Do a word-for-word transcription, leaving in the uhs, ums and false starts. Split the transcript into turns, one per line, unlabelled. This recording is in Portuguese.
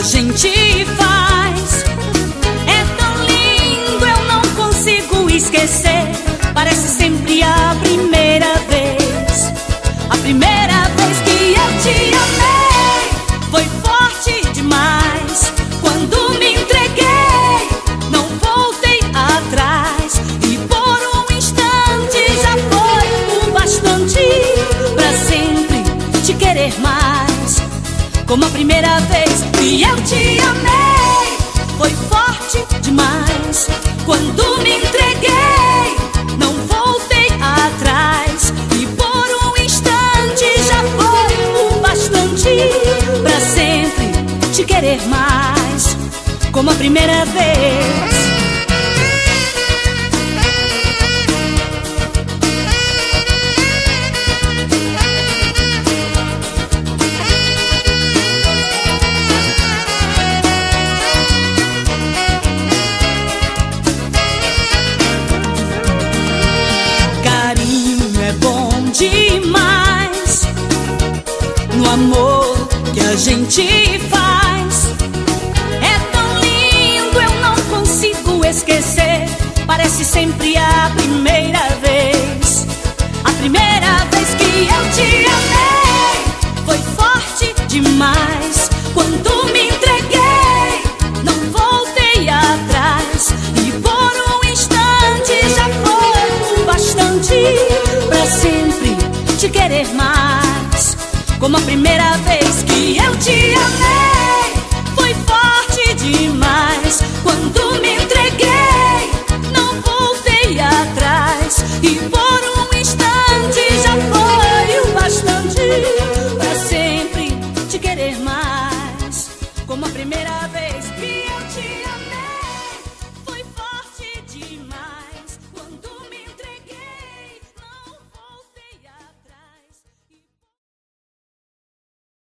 gente faz é tão lindo, eu não consigo esquecer. Parece sempre a primeira vez. A primeira vez que eu te amei foi forte demais. Quando me entreguei, não voltei atrás. E por um instante já foi o bastante pra sempre te querer mais. Como a primeira vez que eu te amei foi forte demais. Quando me entreguei, não voltei atrás. E por um instante já foi o bastante pra sempre te querer mais. Como a primeira vez. Demais no amor que a gente faz. É tão lindo, eu não consigo esquecer. Parece sempre a primeira vez. A primeira vez que eu te amei foi forte demais. Quando me entreguei, não voltei atrás. E por um instante já foi o bastante pra sempre te querer mais. Como a primeira vez que eu te amei foi forte demais. Quando me entreguei, não voltei atrás. E por um instante já foi o bastante pra sempre te querer mais. Como a primeira vez que